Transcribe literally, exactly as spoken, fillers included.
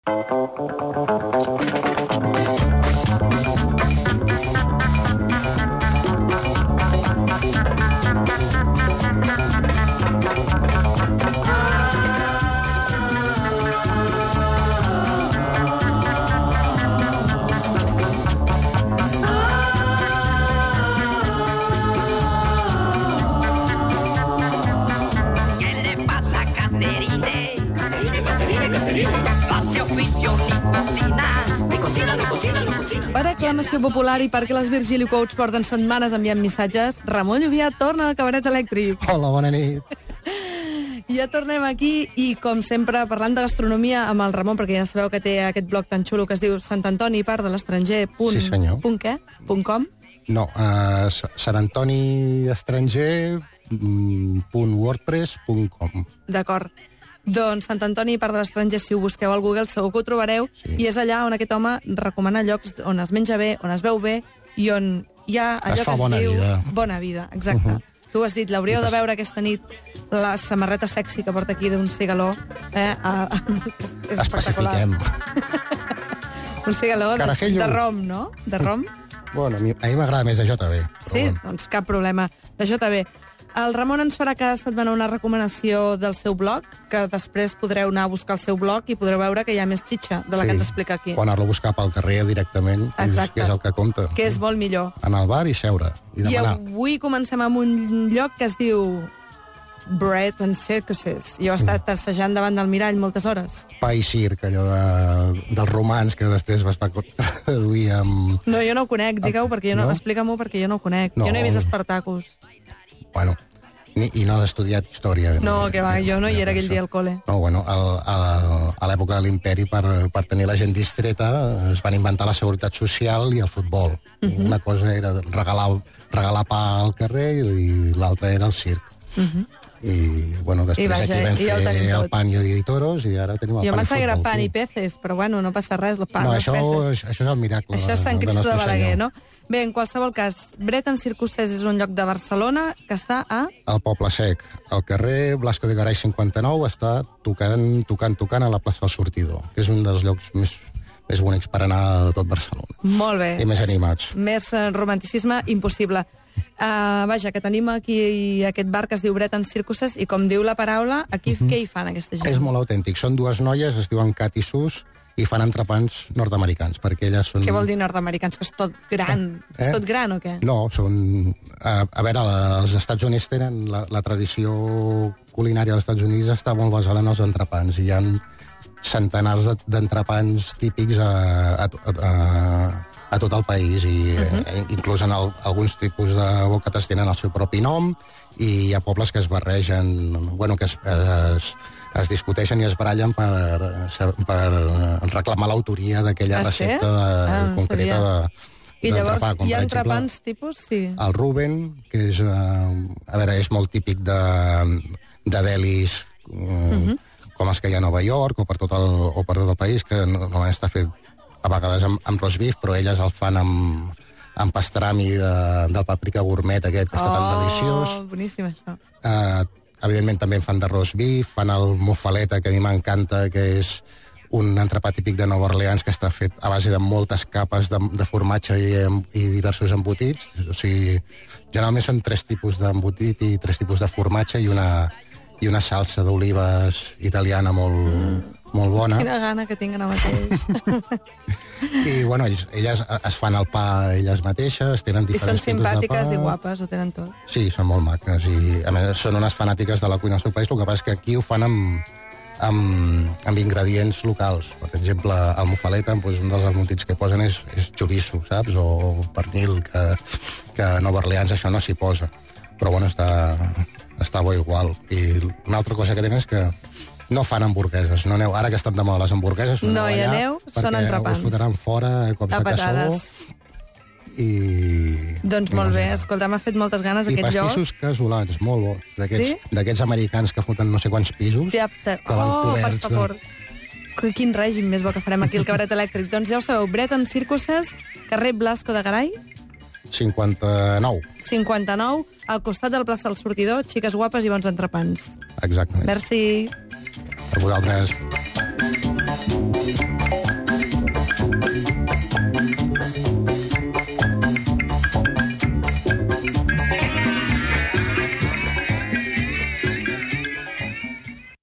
Per aclamació popular i perquè les Virgili Quotes porten setmanes enviant missatges, Ramon Lluvià torna al Cabaret Elèctric. Hola, bona nit. Ja tornem aquí i, com sempre, parlant de gastronomia amb el Ramon, perquè ja sabeu que té aquest blog tan xulo que es diu Sant Antoni, part de l'estranger, punt... Sí, senyor. Punt què? Punt com? No, uh, Sant Antoni estranger punt wordpress punt com. D'acord. Doncs Sant Antoni, part de l'estranger, si ho busqueu al Google segur que ho trobareu, sí. I és allà on aquest home recomana llocs on es menja bé, on es veu bé i on hi ha allò es fa que es bona diu vida. Bona vida, exacte. Uh -huh. Tu has dit, l'hauríeu de veure aquesta nit la samarreta sexy que porta aquí d'un cigaló. Eh? A... és, és Especifiquem. Un cigaló de, de rom, no? De rom? Bueno, a mi, a mi m'agrada més de J B. Sí? Bueno. Doncs cap problema. De J B. El Ramon ens farà cada setmana una recomanació del seu blog, que després podreu anar a buscar el seu blog i podreu veure que hi ha més xitxa de la sí. que ens explica aquí. O anar-lo a buscar pel carrer directament, exacte. Que és el que compta. Que és molt millor. Anar al bar i seure, i demanar. I avui comencem amb un lloc que es diu Bread and Circuses. Jo he estat assajant davant del mirall moltes hores. Pa i circ, allò de, dels romans, que després vas traduir amb... No, jo no ho conec, digue-ho, perquè jo no... no? Explica-m'ho, perquè jo no ho conec. No. Jo no he vist Espartacus. Bueno, ni, i no has estudiat història. No, que va, jo no hi era aquell dia al col·le. No, bueno, a, a, a l'època de l'imperi, per, per tenir la gent distreta, es van inventar la seguretat social i el futbol. Uh -huh. Una cosa era regalar, regalar pa al carrer i l'altra era el circ. Uh -huh. I, bueno, després I vaja, aquí vam fer el pan i toros i ara tenim el jo pan i futbol. Jo pensava que era pan i peces, però bueno, no passa res, el pan no, i això, peces. Això és el miracle això de, és Sant Cristo de Balaguer, senyor. No? Bé, en qualsevol cas, Bread and Circuses és un lloc de Barcelona que està a... Al Poble Sec. Al carrer Blasco de Garay cinquanta-nou està tocant, tocant, tocant a la plaça del Sortidor, que és un dels llocs més... més bonics per anar a tot Barcelona. Molt bé. I més animats. Més uh, romanticisme impossible. Uh, vaja, que tenim aquí aquest bar que es diu Bread and Circuses i, com diu la paraula, aquí uh -huh. què hi fan aquesta gent? És molt autèntic. Són dues noies, es diuen Cat i Sus, i fan entrepans nord-americans, perquè elles són... Què vol dir nord-americans? Que és tot gran? Eh? És tot gran o què? No, són... A, a veure, els Estats Units tenen... La, la tradició culinària dels Estats Units està molt basada en els entrepans, i hi ha centenars d'entrepans típics a, a, a, a tot el país, i uh-huh. eh, inclús en el, alguns tipus de bocates tenen el seu propi nom, i hi ha pobles que es barregen, bueno, que es, es, es discuteixen i es barallen per, per reclamar l'autoria d'aquella ah, recepta sí? de, ah, concreta de, I llavors com, hi ha entrepans tipus? Sí. El Ruben, que és, a veure, és molt típic de, de delis... Uh-huh. com els que hi ha a Nova York o per tot el, o per tot el país, que normalment està fet a vegades amb, amb roast beef, però elles el fan amb, amb pastrami de, del paprika gourmet aquest, que oh, està tan deliciós. Oh, boníssim, això. Uh, evidentment també en fan de roast beef, fan el mofaleta, que a mi m'encanta, que és un entrepà típic de Nova Orleans que està fet a base de moltes capes de, de formatge i, i diversos embotits. O sigui, generalment són tres tipus d'embotit i tres tipus de formatge i una... i una salsa d'olives italiana molt, mm. molt bona. Quina gana que tinc ara mateix. I, bueno, ells, elles es fan el pa elles mateixes, tenen diferents tipus de pa. I són simpàtiques i guapes, ho tenen tot. Sí, són molt maques, i a més són unes fanàtiques de la cuina del seu país, el que passa és que aquí ho fan amb, amb, amb ingredients locals. Per exemple, al mofaleta, doncs, un dels embotits que posen és, és chorizo, saps? O pernil, que, que a Nova Orleans això no s'hi posa. Però, bueno, està... està bo igual. I una altra cosa que tenen és que no fan hamburgueses. No aneu, ara que estan de moda les hamburgueses, no, no hi aneu, són entrepans. Perquè us fotran fora cops de caçador. I... Doncs molt bé, escolta, m'ha fet moltes ganes I aquest lloc. I pastissos casolans, molt bons. D'aquests sí? americans que foten no sé quants pisos. Ja, te... Oh, per favor. De... Quin règim més bo que farem aquí al Cabaret Elèctric. Doncs ja ho sabeu, Bread and Circuses, carrer Blasco de Garay, cinquanta-nou. cinquanta-nou, al costat de la plaça del Sortidor, xiques guapes i bons entrepans. Exactament. Merci. A vosaltres. Thank you.